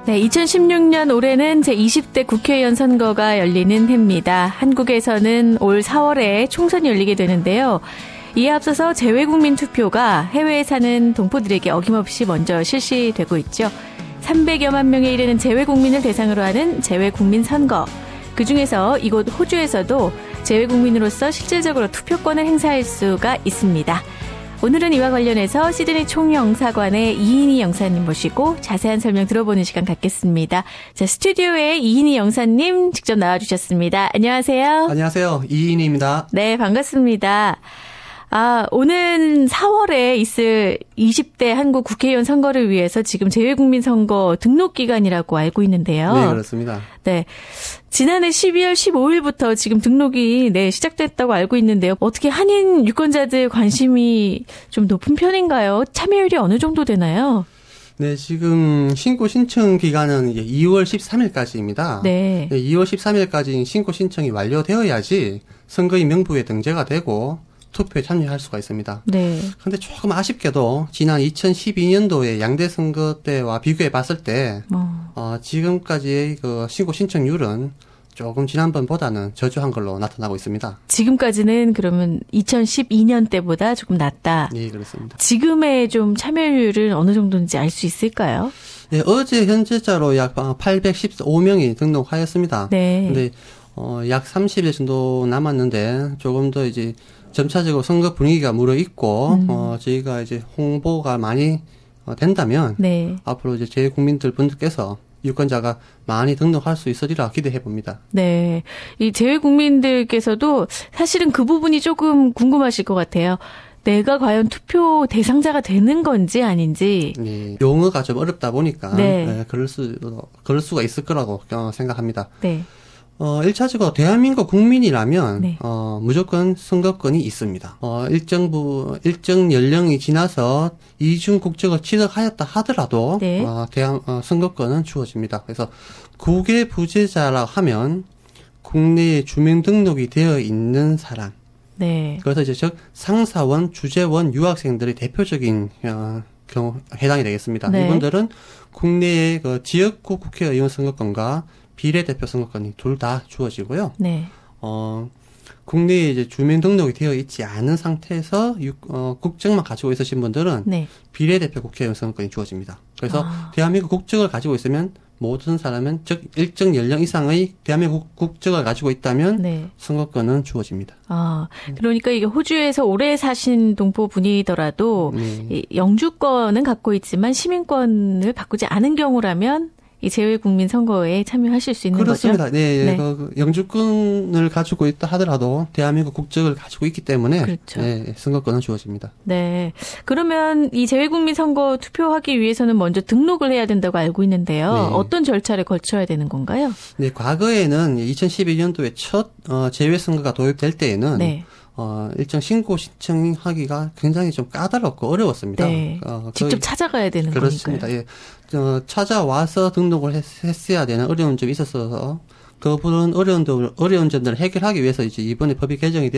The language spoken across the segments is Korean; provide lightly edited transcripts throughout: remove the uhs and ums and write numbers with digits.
네, 2016년 올해는 제20대 국회의원 선거가 열리는 해입니다. 한국에서는 올 4월에 총선이 열리게 되는데요. 이에 앞서서 재외국민 투표가 해외에 사는 동포들에게 어김없이 먼저 실시되고 있죠. 300여만 명에 이르는 재외국민을 대상으로 하는 재외국민 선거. 그중에서 이곳 호주에서도 재외국민으로서 실질적으로 투표권을 행사할 수가 있습니다. 오늘은 이와 관련해서 시드니 총영사관의 이인희 영사님 모시고 자세한 설명 들어보는 시간 갖겠습니다. 자, 스튜디오에 이인희 영사님 직접 나와주셨습니다. 안녕하세요. 안녕하세요. 이인희입니다. 네, 반갑습니다. 오는 4월에 있을 20대 한국 국회의원 선거를 위해서 지금 재외국민 선거 등록 기간이라고 알고 있는데요. 네, 그렇습니다. 네. 지난해 12월 15일부터 지금 등록이 시작됐다고 알고 있는데요. 어떻게 한인 유권자들 관심이 좀 높은 편인가요? 참여율이 어느 정도 되나요? 네, 지금 신고 신청 기간은 이제 2월 13일까지입니다. 네. 2월 13일까지 신고 신청이 완료되어야지 선거인 명부에 등재가 되고 투표에 참여할 수가 있습니다. 네. 그런데 조금 아쉽게도 지난 2012년도에 양대 선거 때와 비교해 봤을 때 지금까지의 그 신고 신청률은 조금 지난번보다는 저조한 걸로 나타나고 있습니다. 지금까지는 그러면 2012년 때보다 조금 낮다. 네, 그렇습니다. 지금의 좀 참여율은 어느 정도인지 알 수 있을까요? 네, 어제 현재자로 약 815명이 등록하였습니다. 네. 근데 약 30일 정도 남았는데 조금 더 이제 점차적으로 선거 분위기가 무르익고 저희가 이제 홍보가 많이 된다면 네. 앞으로 이제 재외국민들 분들께서 유권자가 많이 등록할 수 있으리라 기대해 봅니다. 네. 이 재외국민들께서도 사실은 그 부분이 조금 궁금하실 것 같아요. 내가 과연 투표 대상자가 되는 건지 아닌지. 네. 용어가 좀 어렵다 보니까 네. 그럴 수가 있을 거라고 생각합니다. 네. 1차적으로 대한민국 국민이라면, 네. 무조건 선거권이 있습니다. 일정 연령이 지나서 이중 국적을 취득하였다 하더라도, 네. 선거권은 주어집니다. 그래서 국외 부재자라 하면, 국내에 주민 등록이 되어 있는 사람. 네. 그래서 이제 즉, 상사원, 주재원, 유학생들의 대표적인, 경우, 해당이 되겠습니다. 네. 이분들은 국내의 그 지역구 국회의원 선거권과 비례대표 선거권이 둘 다 주어지고요. 네. 국내에 이제 주민 등록이 되어 있지 않은 상태에서 국적만 가지고 있으신 분들은 네. 비례대표 국회의원 선거권이 주어집니다. 그래서 대한민국 국적을 가지고 있으면 모든 사람은 즉 일정 연령 이상의 대한민국 국적을 가지고 있다면 네. 선거권은 주어집니다. 그러니까 이게 호주에서 오래 사신 동포분이더라도 이 영주권은 갖고 있지만 시민권을 바꾸지 않은 경우라면 이 재외국민 선거에 참여하실 수 있는 그렇습니다. 거죠? 네, 네. 영주권을 가지고 있다 하더라도 대한민국 국적을 가지고 있기 때문에 그렇죠. 네, 선거권은 주어집니다. 네. 그러면 이 재외국민 선거 투표하기 위해서는 먼저 등록을 해야 된다고 알고 있는데요. 네. 어떤 절차를 거쳐야 되는 건가요? 네, 과거에는 2012년도에 첫 재외선거가 도입될 때에는 네. 일정 신고 신청하기가 굉장히 좀 까다롭고 어려웠습니다. 네. 직접 찾아가야 되는 그렇습니다. 거니까요. 예. 찾아와서 등록을 했어야 되는 어려운 점이 있었어서 그 부분 어려운 점들을 해결하기 위해서 이제 이번에 법이 개정이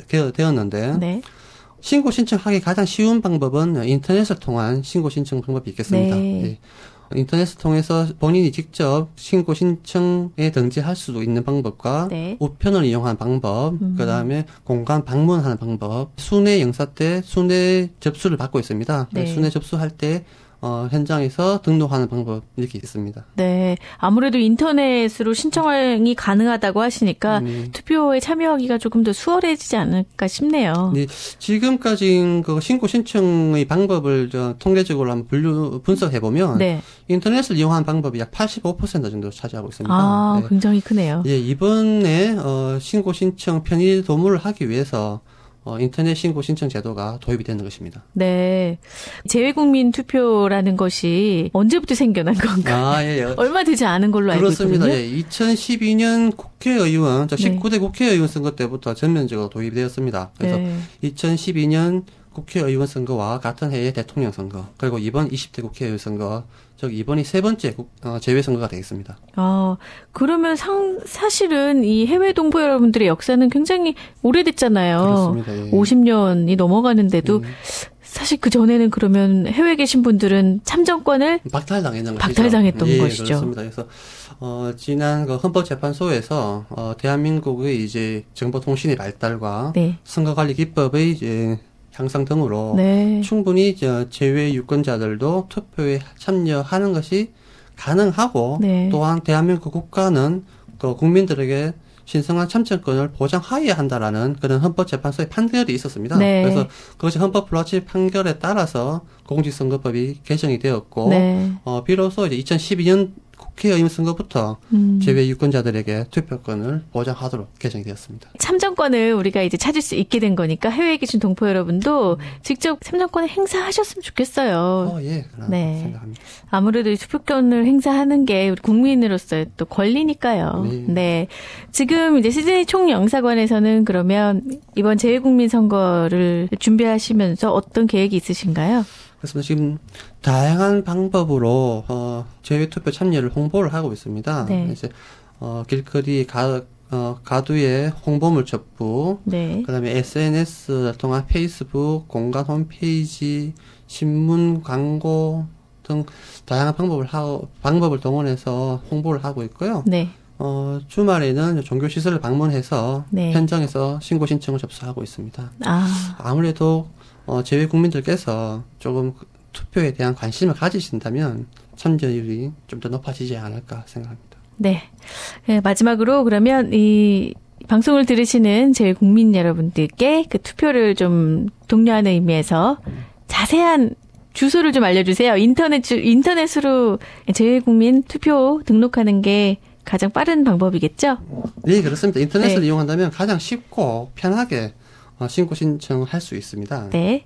되었는데 네. 신고 신청하기 가장 쉬운 방법은 인터넷을 통한 신고 신청 방법이 있겠습니다. 네. 예. 인터넷을 통해서 본인이 직접 신고 신청에 등재할 수도 있는 방법과 네. 우편을 이용한 방법, 그다음에 공간 방문하는 방법, 순회 영사 때 순회 접수를 받고 있습니다. 네. 순회 접수할 때 현장에서 등록하는 방법 이렇게 있습니다. 네. 아무래도 인터넷으로 신청이 가능하다고 하시니까 투표에 참여하기가 조금 더 수월해지지 않을까 싶네요. 네. 지금까지 그 신고 신청의 방법을 통계적으로 한번 분석해 보면 네. 인터넷을 이용한 방법이 약 85% 정도 차지하고 있습니다. 네. 굉장히 크네요. 예, 이번에 신고 신청 편의 도모를 하기 위해서 인터넷 신고 신청 제도가 도입이 되는 것입니다. 네. 재외국민 투표라는 것이 언제부터 생겨난 건가요? 예. 얼마 되지 않은 걸로 알고 그렇습니다. 있거든요. 예, 2012년 국회의원, 19대 국회의원 선거 때부터 전면적으로 도입이 되었습니다. 그래서 2012년 국회의원 선거와 같은 해에 대통령 선거, 그리고 이번 20대 국회의원 선거, 즉 이번이 세 번째 재외선거가 되겠습니다. 그러면 사실은 이 해외 동포 여러분들의 역사는 굉장히 오래됐잖아요. 그렇습니다. 예. 50년이 넘어가는데도 사실 그 전에는 그러면 해외에 계신 분들은 참정권을 박탈당했던 것이죠. 그렇습니다. 그래서 지난 그 헌법재판소에서 대한민국의 이제 정보통신의 발달과 네. 선거관리 기법의 이제 향상 등으로 네. 충분히 제외 유권자들도 투표에 참여하는 것이 가능하고 네. 또한 대한민국 국가는 그 국민들에게 신성한 참정권을 보장하여야 한다라는 그런 헌법재판소의 판결이 있었습니다. 네. 그래서 그것이 헌법 플러치 판결에 따라서 공직선거법이 개정이 되었고 네. 비로소 이제 2012년 국회의원 선거부터 제외 유권자들에게 투표권을 보장하도록 개정이 되었습니다. 참정권을 우리가 이제 찾을 수 있게 된 거니까 해외에 계신 동포 여러분도 직접 참정권을 행사하셨으면 좋겠어요. 예, 네. 생각합니다. 아무래도 이 투표권을 행사하는 게 우리 국민으로서의 또 권리니까요. 네. 네. 지금 이제 시드니 총영사관에서는 그러면 이번 재외국민 선거를 준비하시면서 어떤 계획이 있으신가요? 그래서 지금 다양한 방법으로 제외투표 참여를 홍보를 하고 있습니다. 네. 이제 길거리 가두의 홍보물 첩부, 네. 그다음에 SNS를 통한 페이스북, 공간 홈페이지, 신문 광고 등 다양한 방법을 동원해서 홍보를 하고 있고요. 네. 주말에는 종교시설을 방문해서 네. 현장에서 신고 신청을 접수하고 있습니다. 아무래도 제외 국민들께서 조금 투표에 대한 관심을 가지신다면 참여율이 좀 더 높아지지 않을까 생각합니다. 네. 마지막으로 그러면 이 방송을 들으시는 제외 국민 여러분들께 그 투표를 좀 독려하는 의미에서 자세한 주소를 좀 알려주세요. 인터넷으로 제외 국민 투표 등록하는 게 가장 빠른 방법이겠죠? 네, 그렇습니다. 인터넷을 네. 이용한다면 가장 쉽고 편하게 신고 신청을 할 수 있습니다. 네.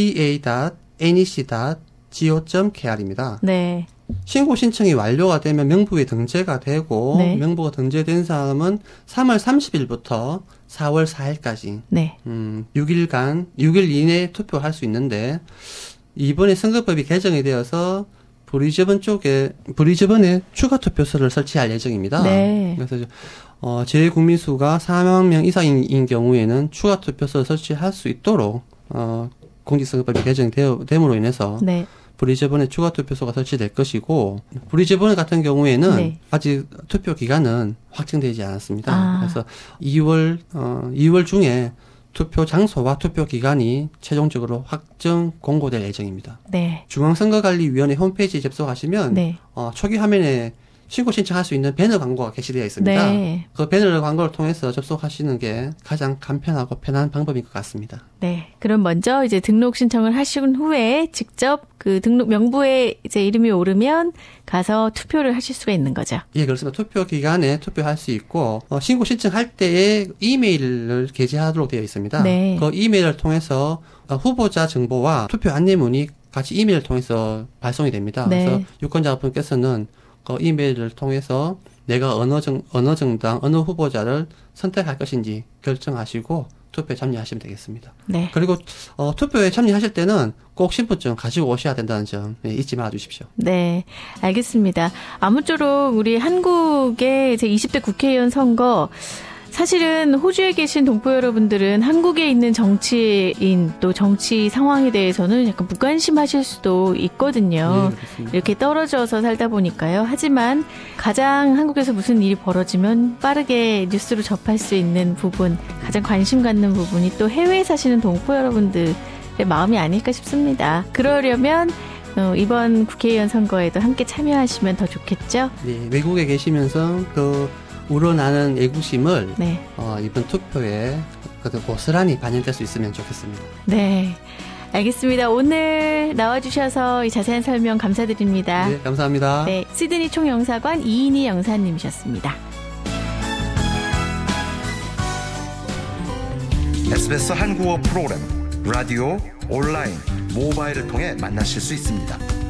ova.nec.go.kr입니다. 네. 신고 신청이 완료가 되면 명부에 등재가 되고 네. 명부가 등재된 사람은 3월 30일부터 4월 4일까지 네. 6일 이내에 투표할 수 있는데 이번에 선거법이 개정이 되어서 브리즈번에 추가 투표소를 설치할 예정입니다. 네. 그래서 제외 국민 수가 4만 명 이상인 경우에는 추가 투표소를 설치할 수 있도록 공직선거법이 개정됨으로 인해서 네. 브리즈번에 추가 투표소가 설치될 것이고 브리즈번 같은 경우에는 네. 아직 투표 기간은 확정되지 않았습니다. 그래서 2월 중에 투표 장소와 투표 기간이 최종적으로 확정 공고될 예정입니다. 네. 중앙선거관리위원회 홈페이지에 접속하시면 네. 초기 화면에 신고 신청할 수 있는 배너 광고가 게시되어 있습니다. 네. 그 배너 광고를 통해서 접속하시는 게 가장 간편하고 편한 방법인 것 같습니다. 네. 그럼 먼저 이제 등록 신청을 하신 후에 직접 그 등록 명부에 이제 이름이 오르면 가서 투표를 하실 수가 있는 거죠. 예, 그렇습니다. 투표 기간에 투표할 수 있고 신고 신청할 때에 이메일을 게시하도록 되어 있습니다. 네. 그 이메일을 통해서 후보자 정보와 투표 안내문이 같이 이메일을 통해서 발송이 됩니다. 네. 그래서 유권자분께서는 그 이메일을 통해서 내가 어느 정당, 어느 후보자를 선택할 것인지 결정하시고 투표에 참여하시면 되겠습니다. 네. 그리고 투표에 참여하실 때는 꼭 신분증 가지고 오셔야 된다는 점 잊지 말아 주십시오. 네, 알겠습니다. 아무쪼록 우리 한국의 이제 20대 국회의원 선거 사실은 호주에 계신 동포 여러분들은 한국에 있는 정치인 또 정치 상황에 대해서는 약간 무관심하실 수도 있거든요. 네, 이렇게 떨어져서 살다 보니까요. 하지만 가장 한국에서 무슨 일이 벌어지면 빠르게 뉴스로 접할 수 있는 부분, 가장 관심 갖는 부분이 또 해외에 사시는 동포 여러분들의 마음이 아닐까 싶습니다. 그러려면 이번 국회의원 선거에도 함께 참여하시면 더 좋겠죠? 네, 외국에 계시면서 우러나는 애국심을 네. 이번 투표에 고스란히 반영될 수 있으면 좋겠습니다. 네, 알겠습니다. 오늘 나와주셔서 이 자세한 설명 감사드립니다. 네, 감사합니다. 네, 시드니 총영사관 이인희 영사님이셨습니다. SBS 한국어 프로그램 라디오, 온라인, 모바일을 통해 만나실 수 있습니다.